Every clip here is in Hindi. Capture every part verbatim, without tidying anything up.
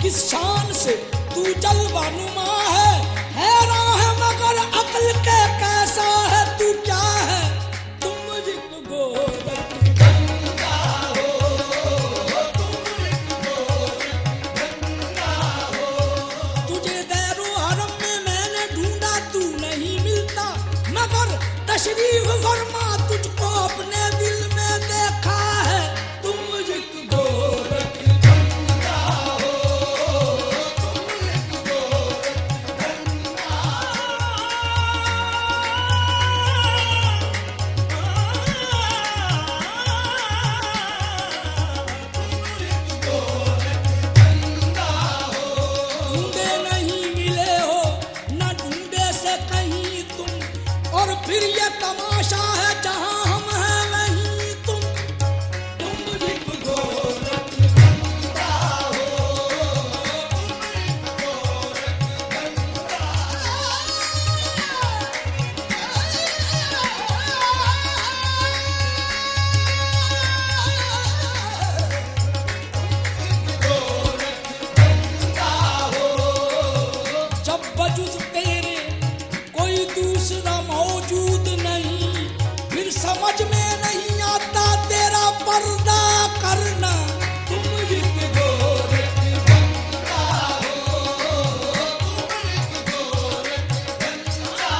किस शान से तू जलवा नुमा है, हैरान है मगर अक्ल के कैसा है तू क्या है। तुम एक गोरख गंगा हो, तुम एक गोरख गंगा हो। तुझे दैरो हरम में मैंने ढूंढा तू नहीं मिलता, मगर तशरीफ फरमा तुझको अपने दिल में देखा है। तुम एक गोरख गंगा हो, तुम एक गोरख गंगा। तुम एक गोरख गंगा हो। ढूंढे नहीं मिले हो न ढूंढे से कहीं तुम, और फिर ये तमाशा है जहां हम हैं वहीं तुम। तुम एक गोरख गंगा हो, तुम एक गोरख गंगा। गोरख गंगा हो। जब वजूद तेरे कोई दूसरा मौजूद नहीं, फिर समझ में नहीं आता तेरा पर्दा करना। तुम एक गोरख गंगा हो, तुम एक गोरख गंगा।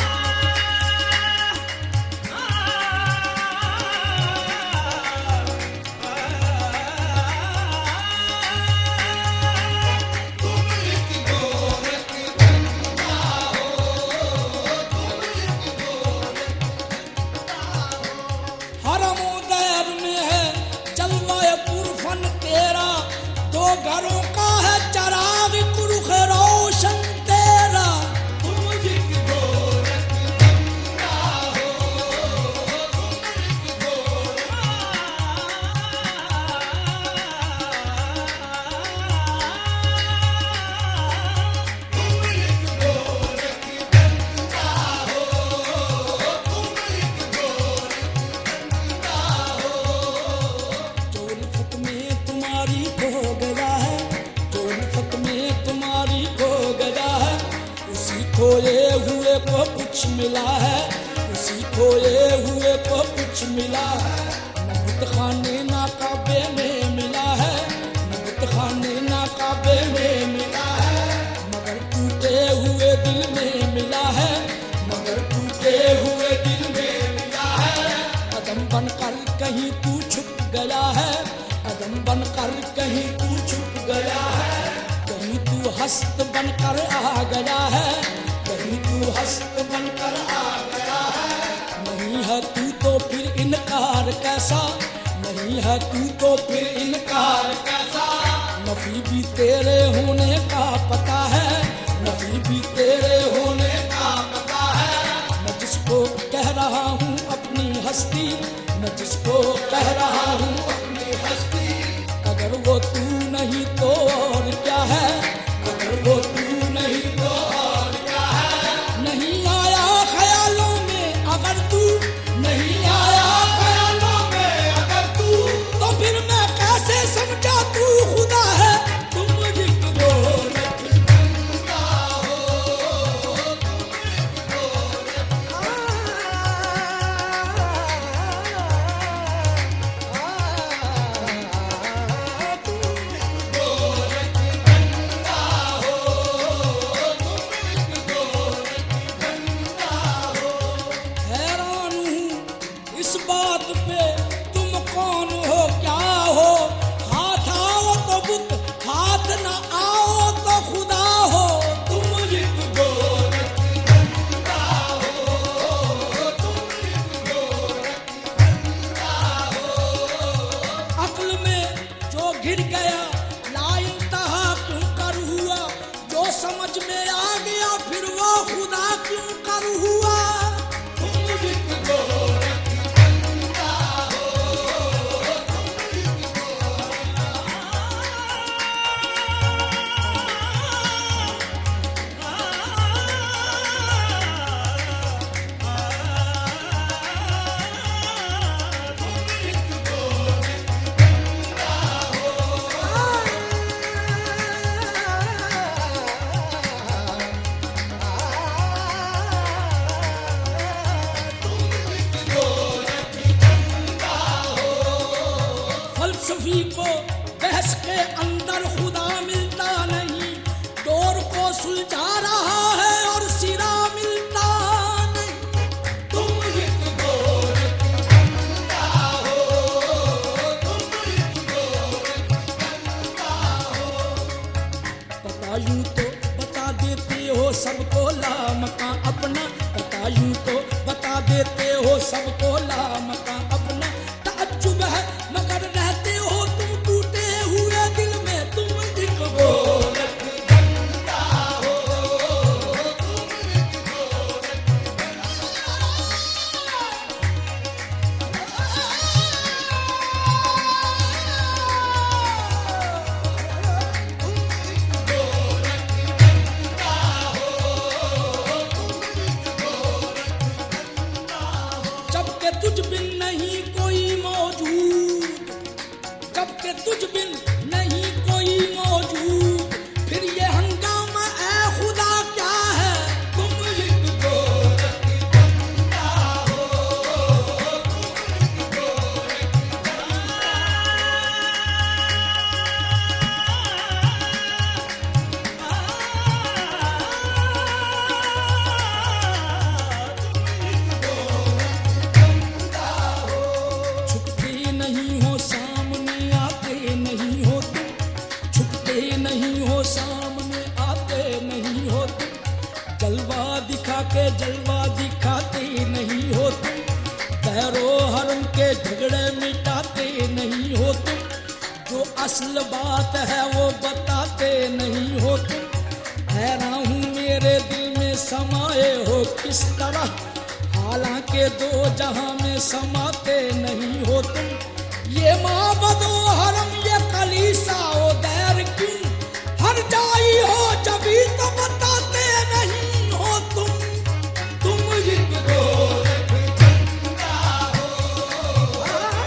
तुम एक गोरख गंगा हो, तुम एक हरमो दैर में है जलवाए पुरफन तेरा, दो घरों का है चराग कुरुख रोशन तेरा। तुम एक गोरख गंगा हो, तुम एक गोरख। तुम एक गोरख गंगा हो, तुम एक गोरख गंगा हो। जो उल्फत में तुम्हारी खो गया है, जो उल्फत में तुम्हारी खो गया है, उसी खोए हुए को कुछ मिला है, उसी खोए हुए को कुछ मिला है। नबूत खाने ना काबे में मिला है, नबूत खाने ना काबे में मिला है, मगर टूटे हुए दिल में मिला है, मगर टूटे हुए दिल में मिला है। कदम बनकर कहीं तू छुप गया है, कदम बनकर कहीं तू छुप गया है, कहीं तू हस्त बनकर आ गया है, कहीं तू हस्त बनकर आ गया है। नहीं है तू तो फिर इनकार कैसा, नहीं है तू तो फिर इनकार कैसा। नफी भी तेरे होने का पता है, नफी भी तेरे होने का पता है। मैं जिसको कह रहा हूँ अपनी हस्ती, मैं जिसको कह रहा हूँ अपनी हस्ती, अगर वो तू नहीं तो और क्या है, अगर वो तू नहीं तो और क्या है। नहीं आया ख्यालों में अगर तू, नहीं आया ख्यालों में अगर तू, तो फिर मैं कैसे समझा तू खुदा है। तुम एक गोरख गंगा हो, तुम एक गोरख। आ, आ, आ, बतायूं तो बता देते हो सबको लामका अपना, बतायूं तो बता देते हो सबको लामका अपना। ताज्जुब है मगर रहते हो तुम टूटे हुए दिल में, तुम एक गोरख धंधा हो, तुम एक गोरख जबकि तुझ बिन नहीं कोई मौजूद, जबकि तुझ बिन नहीं कोई मौजूद, फिर ये हंगामा ऐ खुदा क्या है, तुम एक गोरख धंधा हो, तुम एक गोरख छुपते नहीं हो सामने आते नहीं हो तुम, छुपते नहीं हो सामने आते नहीं हो तुम, जलवा दिखा के जलवा दिखाते नहीं हो तुम, तैरो हरम के झगड़े मिटाते नहीं हो तुम, जो असल बात है वो बताते नहीं हो तुम। हैरान हूँ मेरे दिल में समाये हो किस तरह, हालांकि दो जहां में समाते नहीं हो तुम। ये माबदो हरम ये कलीसा ओ दैर क्यों हर जाई हो, जभी तो बताते नहीं हो तुम, तुम एक गोरख धंधा हो।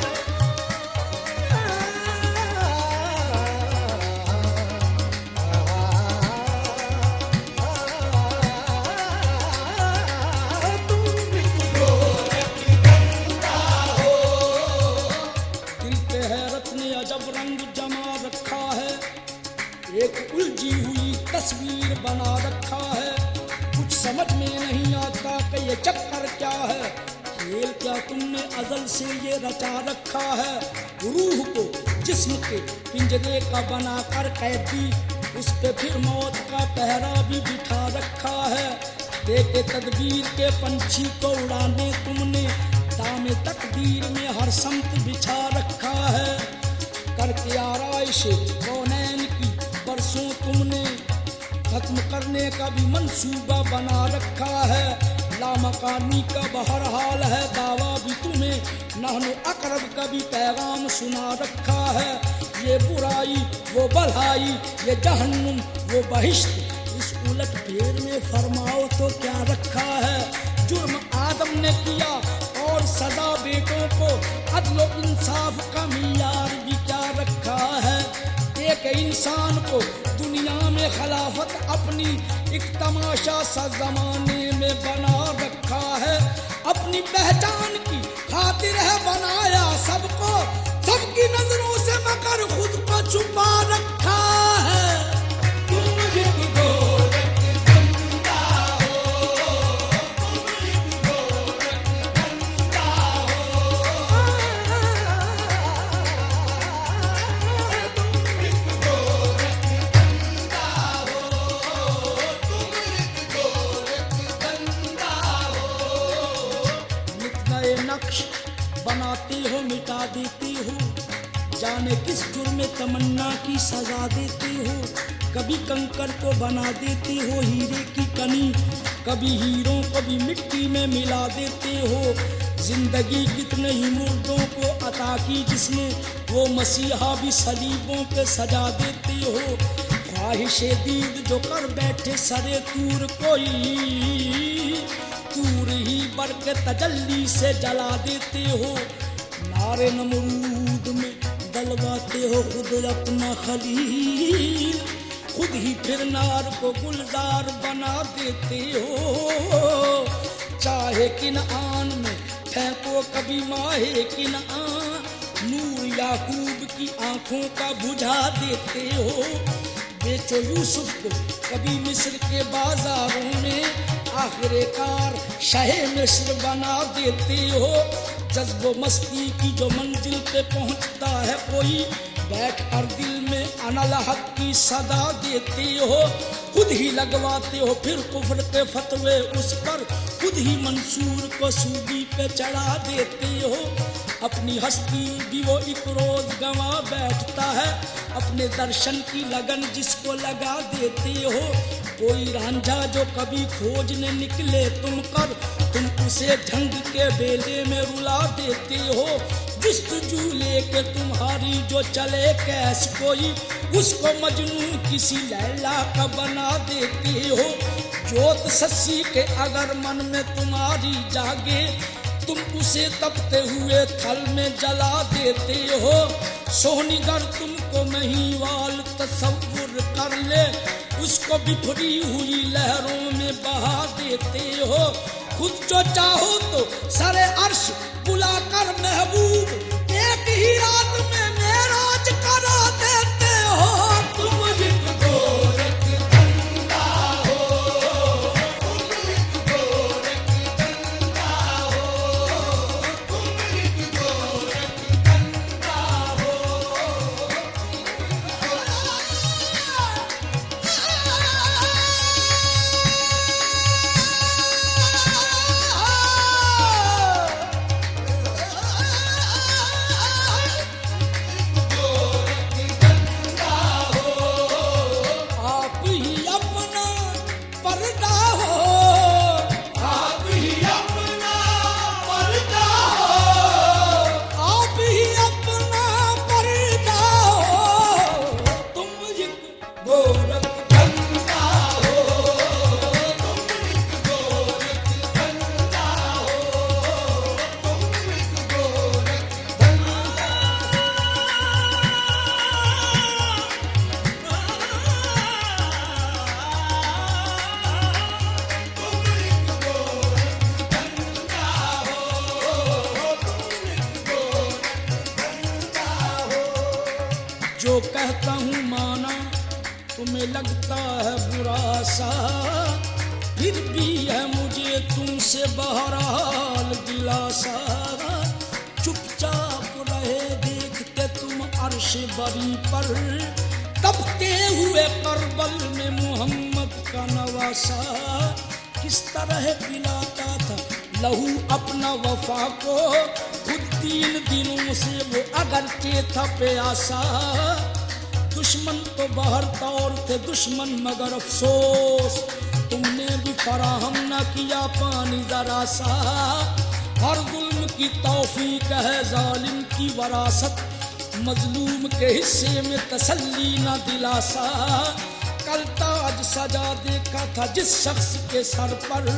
दिल पे हैरत ने अजब रंग जमा रखा है, एक उलझी हुई तस्वीर बना रखा है, कुछ समझ में नहीं आता कि ये चक्कर क्या है, खेल क्या तुमने अजल से ये रचा रखा है। रूह को जिस्म के पिंजरे का बनाकर कैदी, उस पे फिर मौत का पहरा भी बिठा रखा है। देखे तदबीर के पंछी को उड़ाने तुमने, दामे तकदीर में हर समत बिछा रखा है। करके आराइश कौनैन की बरसों तुमने, खत्म करने का भी मंसूबा बना रखा है। लामकानी का बहरहाल है दावा भी तुम्हें, नहनो अकरब का भी पैगाम सुना रखा है। ये बुराई वो भलाई, ये जहन्नुम वो बहिश्त, इस उलट फेर में फरमाओ तो क्या रखा है। जुर्म आदम ने किया और सदा बेटों को, अदलो इंसाफ का मियार भी क्या रखा है। एक इंसान को दुनिया में खिलाफत अपनी एक तमाशा सा जमाने में बना रखा है। अपनी पहचान की खातिर है बनाया सबको, सबकी नजरों से मगर खुद को छुपा रखा है। तुम एक गोरख धंधा हो, तुम एक गोरख धंधा हो, तुम एक गोरख धंधा हो, तुम एक गोरख धंधा हो। नित नए नक्श बनाती हो मिटा देती हो, जाने किस जुर्म में तमन्ना की सजा देती हो। कभी कंकर को बना देती हो हीरे की कनी, कभी हीरों को भी मिट्टी में मिला देते हो। जिंदगी कितने ही मुर्दों को अता की जिसने, वो मसीहा भी सलीबों पे सजा देते हो। ख्वाहिशे दीद जो कर बैठे सरे तूर कोई, तूर ही बरके तजल्ली से जला देते हो। नारे नमरूद में दलवाते हो खुद अपना खलील, खुद ही फिर नार को गुलजार बना देते हो। चाहे किनआन में फेंको कभी माहे किनआन, नूर याकूब की आंखों का बुझा देते हो। बेचो यूसुफ को कभी मिस्र के बाजारों में, आखिरकार शाहे मिस्र बना देते हो। जज्बो मस्ती की जो मंजिल पे पहुंचता है कोई, बैठ कर दिल में अनल हक की सदा देते हो, खुद ही लगवाते हो फिर कुफ्र के फतवे उस पर, खुद ही मंसूर को सूली पे चढ़ा देते हो। अपनी हस्ती भी वो एक रोज गंवा बैठता है, अपने दर्शन की लगन जिसको लगा देते हो। कोई रांझा जो कभी खोजने निकले तुम कर, तुम उसे ढंग के बेले में रुला देते हो। जुस्तजू लेके तुम्हारी जो चले कैस कोई, उसको मजनू किसी लैला का बना देते हो। जोत सस्सी के अगर मन में तुम्हारी जागे, तुम उसे तपते हुए थल में जला देते हो। सोहनीगर तुमको महिवाल तसव्वुर कर ले, उसको बिखरी हुई लहरों में बहा देते हो। खुद जो चाहो तो सरे अर्श बुलाकर महबूब एक ही रात में मेराज करा देते हो। तुम एक गोरख धंधा हो, तुम एक गोरख धंधा हो, तुम एक गोरख धंधा हो। आप ही अपना पर्दा हो, आप ही अपना पर्दा हो, आप ही अपना पर्दा हो। तुम एक गोरख धंधा हो, तुम एक गोरख धंधा हो, तुम एक गोरख धंधा जो कहता हूँ माना तुम्हें लगता है बुरा सा, फिर भी है मुझे तुमसे बहरहाल दिलासा। चुपचाप रहे देखते तुम अर्श बरी पर, तबते हुए करबल में मोहम्मद का नवासा। किस तरह पिलाता था लहू अपना वफा को, खुद तीन दिनों से वो अगरचे था प्यासा। दुश्मन तो बाहर तौर थे दुश्मन मगर अफसोस, तुमने भी फराहम न किया पानी जरा सा। हर जुल्म की तौफीक है जालिम की वरासत, मजलूम के हिस्से में तसल्ली न दिलासा। कल ताज सजा देखा था जिस शख्स के सर पर,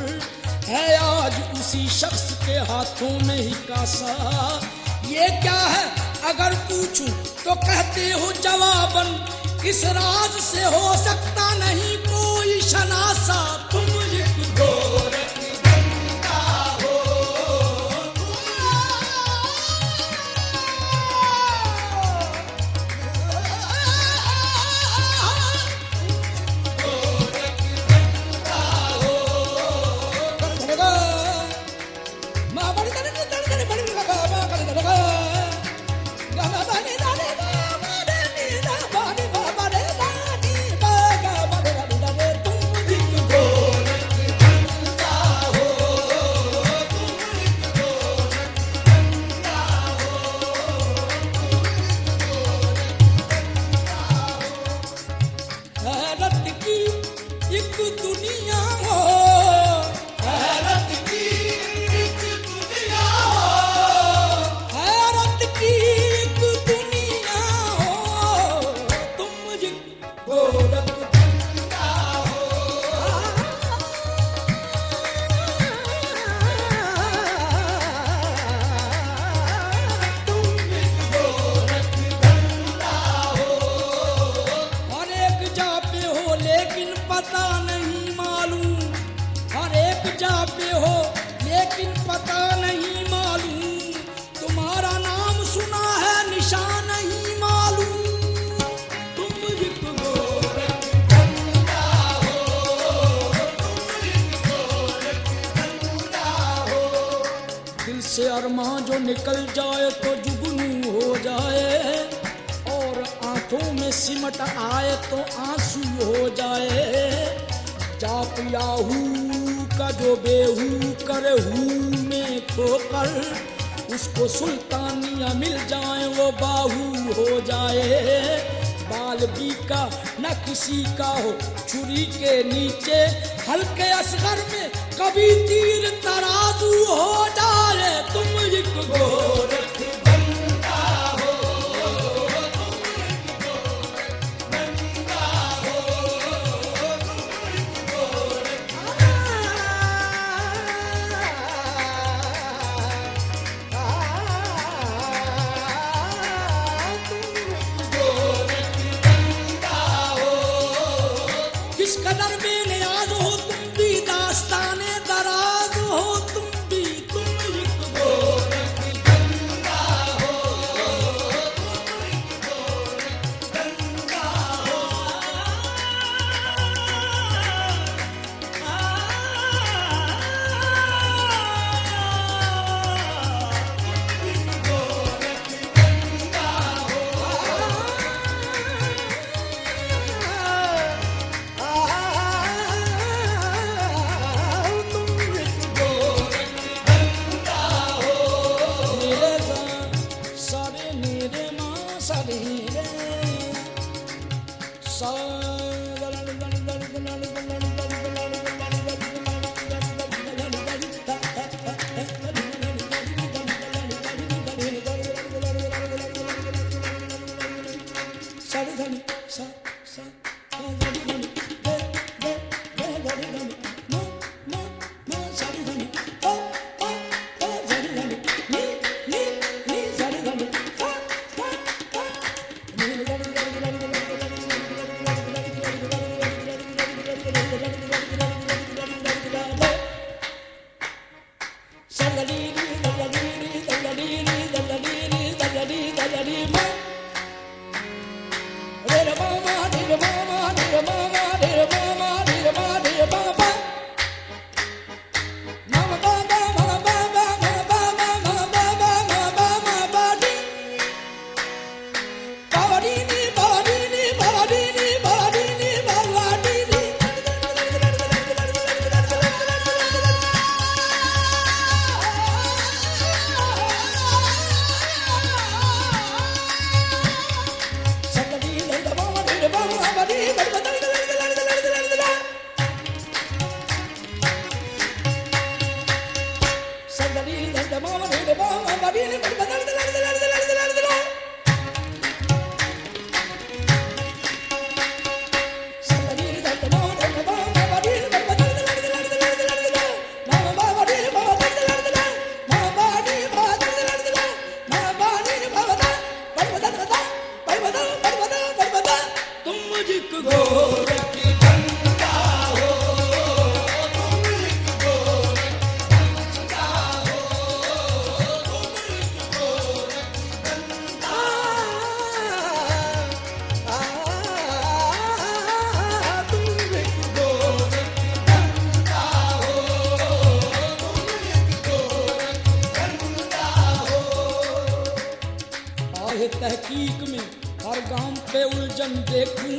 है आज उसी शख्स के हाथों में ही कासा। ये क्या है अगर पूछूं तो कहते हो जवाबन, इस राज से हो सकता नहीं कोई शनासा। तुम एक गोरख धंधा हो, से अरमां जो निकल जाए तो जुगनू हो जाए, और में सिमट आए तो आंसू हो जाए। जाप याहू का जो बेहू करे हू में खोकर, उसको सुल्तानिया मिल जाए वो बाहू हो जाए। बाल भी का न किसी का हो छुरी के नीचे, हल्के असगर में कभी तीर तराजू हो जाए। तुम एक गोरख बंदा हो, तुम एक गोरख बंदा हो, तुम एक गोरख किस कदर बेनियाज हो तुम भी, दास्ताने दराज हो तुम भी। तुम एक गोरख बंदा हो, तुम एक गोरख बंदा हो। मेरे गा सारे मेरे माँ सारे रे सा सारे धनी सा सा धनी धनी दे दे दे धनी धनी नो नो नो सारे धनी ओ ओ ओ सारे धनी नी नी नी सारे धनी सा सा सा नी नी धनी धनी धनी तहकीक में हर गांव पे उलझन देखूं,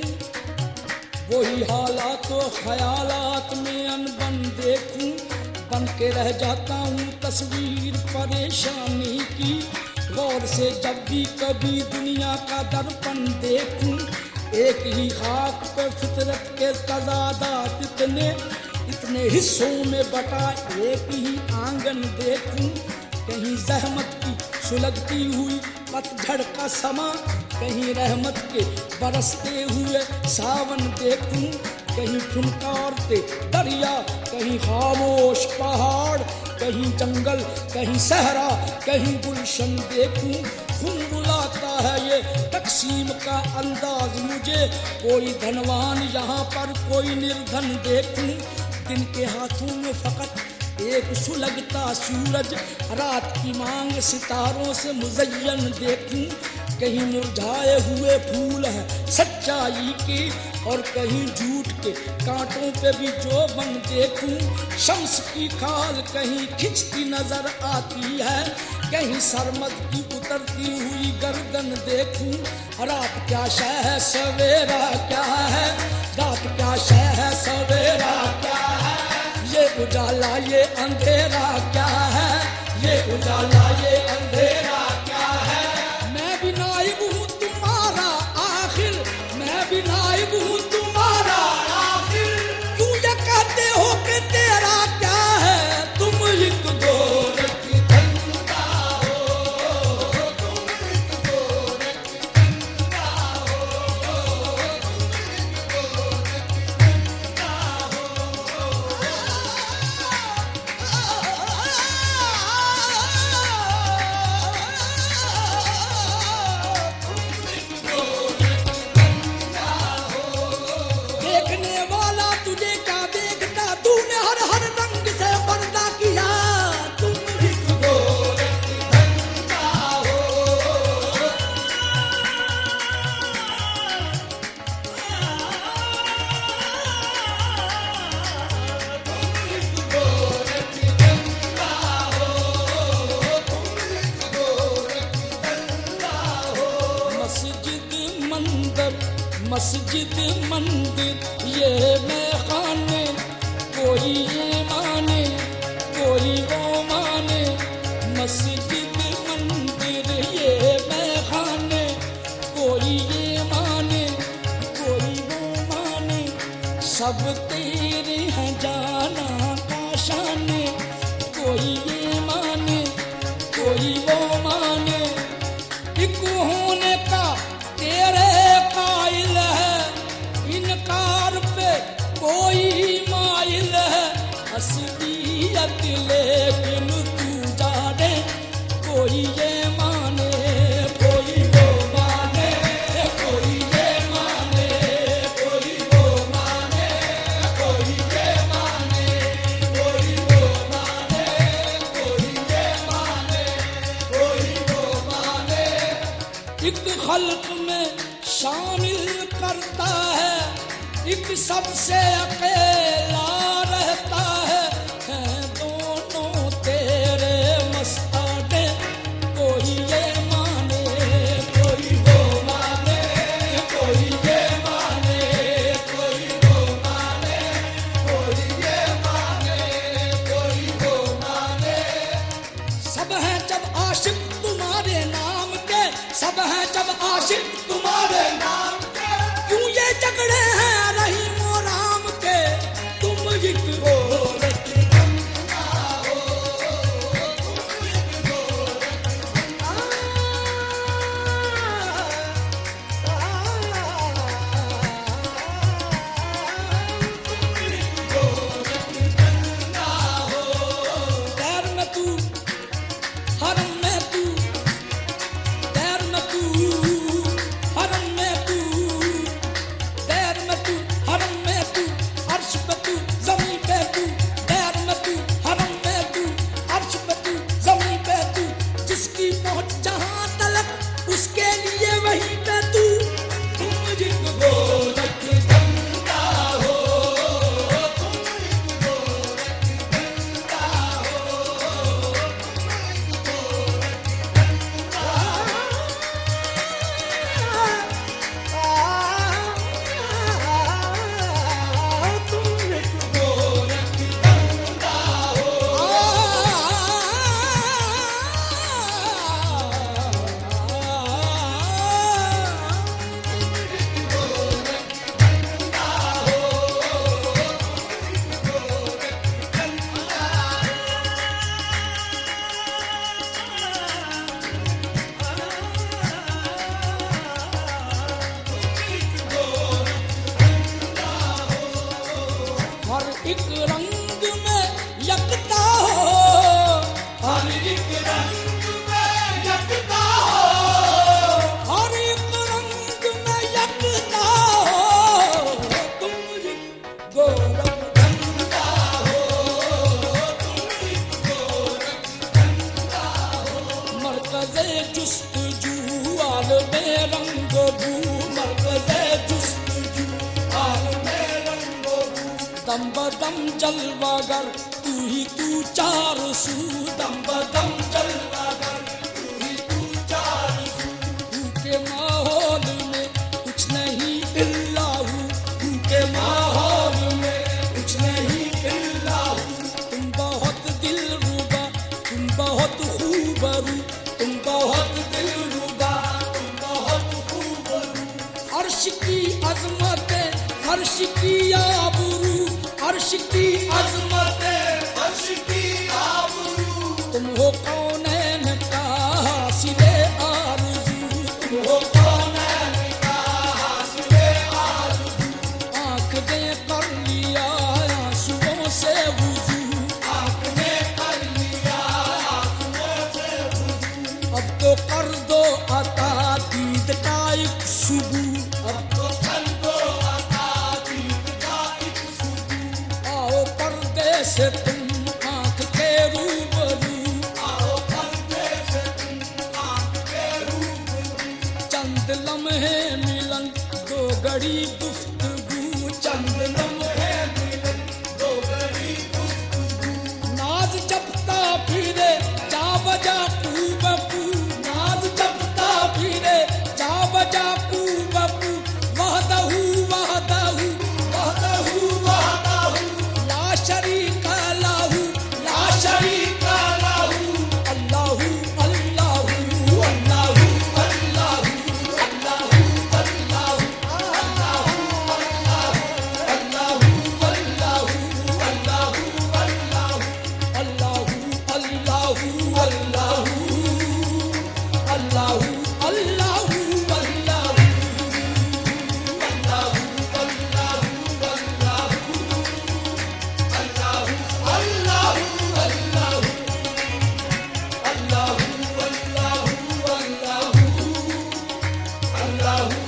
वही हालात तो ख्यालात में अनबन देखूं। बन के रह जाता हूँ तस्वीर परेशानी की, गौर से जब भी कभी दुनिया का दर्पण देखूं। एक ही खाक पे फितरत के तजादात इतने इतने हिस्सों में बटा एक ही आंगन देखूं। कहीं जहमत की सुलगती हुई पतझड़ का समा, कहीं रहमत के बरसते हुए सावन देखूं। कहीं फुनकारते दरिया, कहीं खामोश पहाड़, कहीं जंगल, कहीं सहरा, कहीं गुलशन देखूं। खून बुलाता है ये तकसीम का अंदाज मुझे, कोई धनवान यहाँ पर कोई निर्धन देखूं। दिन के हाथों में फकत एक सुलगता सूरज, रात की मांग सितारों से मुज़य्यन देखूं। कहीं मुरझाए हुए फूल है सच्चाई की, और कहीं झूठ के कांटों पे भी जो बन देखूं। शम्स की खाल कहीं खिंचती नजर आती है, कहीं सरमद की उतरती हुई गर्दन देखूं, रात क्या शय है सवेरा क्या है, रात क्या शय है सवेरा क्या है, ये उजाला ये अंधेरा क्या है, ये उजाला ये अंधेरा क्या है। मैं भी नाइब हूँ तुम्हारा आखिर, मैं भी नाइब हूँ तुम्हारा आखिर, क्यों ये कहते हो कि तेरा क्या है, तुम एक गोरख मस्जिद मंदिर ये मैं खाने, कोई ये माने कोई वो माने, मस्जिद मंदिर ये मैं खाने, कोई ये माने कोई वो माने, सब तेरे हैं जाना का शाने, कोई ये माने कोई वो माने, एक होने का तेरे कायल है, इनकार पे कोई माइल है, असलियत लेकिन तू जाने, कोई ये माने कोई वो माने, कोई ये माने कोई वो माने, कोई ये माने कोई वो माने, कोई ये माने कोई वो माने। एक खल्क में शामिल करता है, एक सबसे अकेला रहता है, हैं दोनों तेरे मस्ताने, कोई ये माने कोई वो माने, कोई ये माने कोई वो माने, कोई ये माने कोई वो माने। सब हैं जब आशिक तुम्हारे नाम के, सब हैं जब आशिक तुम्हारे नाम के, क्यों ये झगड़े हैं रहीम और राम के, तुम एक गोरख बंदा हो, तुम एक गोरख आ, तुम एक गोरख बंदा हो। पैर में तू हरम में तू, पैर में तू हरम में तू, पैर में तू हरम में तू, अर्श पे तू ज़मीन पे तू, पैर में तू हरम में तू, अर्श पे तू ज़मीन पे तू, जिसकी पहुंच जहां तलक उसके लिए वहीं पे तू, तुम एक गोरख बंदा हो, तुम एक गोरख बंदा हो, तुम एक गोरख बंदा हो। हर एक रंग में यकता हो, हर एक रंग में यकता हो, हर एक रंग में यकता हो, तुम एक गोरख बंदा हो, तुम एक गोरख बंदा हो। मरकज़े जुस्तजू आलमे रंग बू, मरकज़े जुस्तजू आलमे रंग बू, दम बदम जलवागर तू ही तू चार सू, दम बदम जलवागर तू ही तू चार के माहौल में कुछ नहीं इल्लाहू, रूह के माहौल में कुछ नहीं इल्लाहू। तुम बहुत दिलरुबा, तुम बहुत खूबरू, तुम बहुत दिलरुबा, तुम बहुत खूबरू। अर्श की अजमतें, अर्श की आबरू, अर्श की अजमतें, अर्श की आबरू। तुम हो कौनैन का हासिले आरज़ू, तुम हो कौनैन का हासिले आरज़ू। आँख ने कर लिया आंसुओं से वुज़ू, आँख ने कर लिया आंसुओं से वुज़ू। अब तो कर दो अता दीद का एक शुबू, अब तो कर दो अता दीद का एक शुबू। आओ पर्दे से तुम आँख के रूबरू, आओ पर्दे से तुम आँख के रूबरू। चंद लम्हे मिलन दो घड़ी गुफ्तगू, चंद लम्हे मिलन दो घड़ी गुफ्तगू। नाज जपता फिरे जा बजा कूबकू, नाज जपता फिरे जा बजा कूबकू। वहदहू वहदहू वहदहू वहदहू, ला शरीका लहू, ला शरीका लहू। अल्लाहू अल्लाहू अल्लाहू अल्लाहू अल्लाहू अल्लाहू अल्लाहू अल्लाहू अल्लाहू अल्लाहू अल्लाहू अल्लाहू अल्लाहू अल्लाहू अल्लाहू अल्लाहू अल्लाहू अल्लाहू